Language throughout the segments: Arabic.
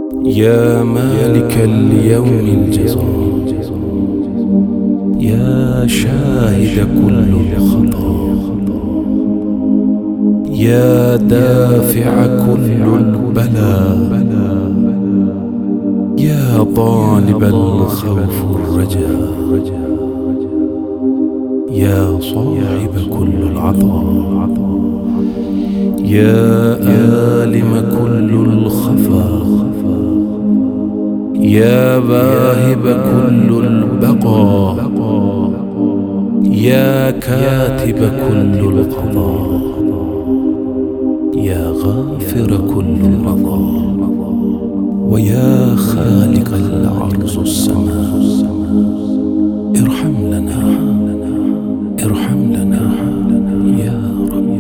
يا مالك اليوم الجزاء، يا شاهد كل الخطا، يا دافع كل البلاء، يا طالب الخوف الرجاء، يا صاحب كل العطاء، يا آلم كل الخفا، يا باهب كل البقاء، يا كاتب كل القضاء، يا غافر كل الرضا، ويا خالق العرش السماء. ارحم لنا ارحم لنا يا رب.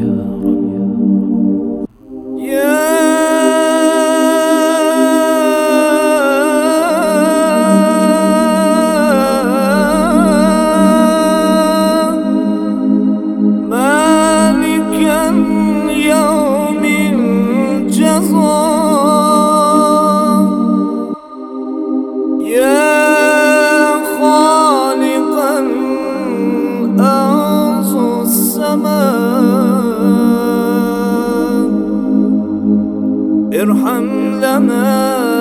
ارحم لنا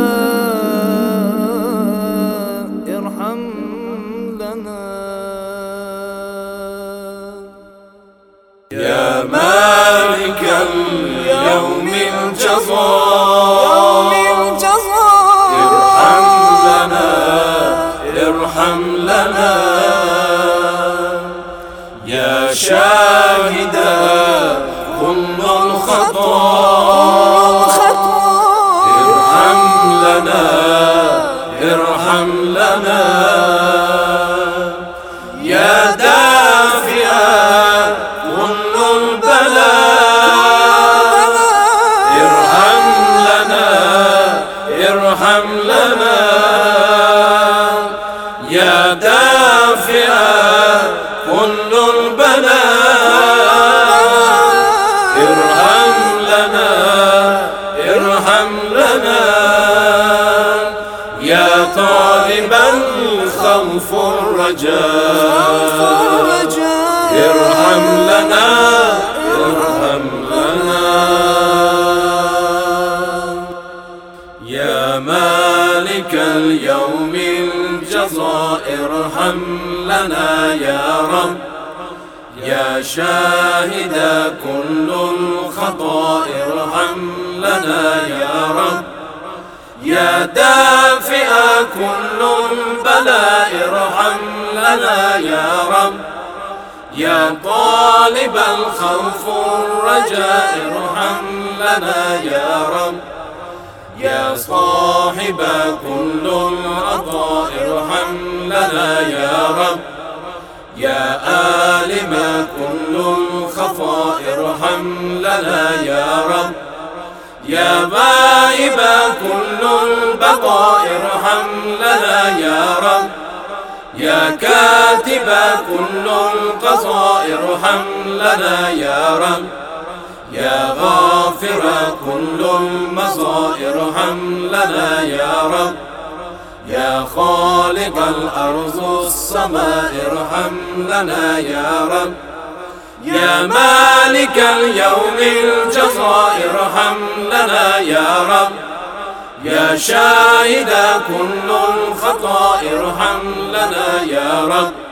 ارحم لنا يا مالك اليوم الجزاء، ارحم لنا ارحم لنا، يا شاهد كل الخطا، ارحم لنا، يا دافع كل البلاء، ارحم لنا ارحم لنا، يا دافع كل البلاء، ارحم لنا ارحم لنا، يا طالب الخوف الرجاء، ارحم لنا ارحم لنا، يا مالك اليوم الجزاء، ارحم لنا يا رب، يا شاهد كل الخطا، ارحم لنا يا رب، يا دافع كل البلاء، ارحم لنا يا رب، يا طالب الخوف الرجاء، ارحم لنا يا رب، يا صاحب كل العطاء، ارحم لنا يا رب، يا آلم كل الخفاء، ارحم لنا يا رب، يا غائب كل البقاء، ارحم لنا يا رب، يا كاتب كل القضاء، ارحم لنا يا رب، يا غافر كل المصائب، ارحم لنا يا رب، يا خالق الأرض السماء، ارحم لنا يا رب، يا مالك اليوم الجزاء، ارحم لنا يا رب، يا شاهد كل الخطا، ارحم لنا يا رب،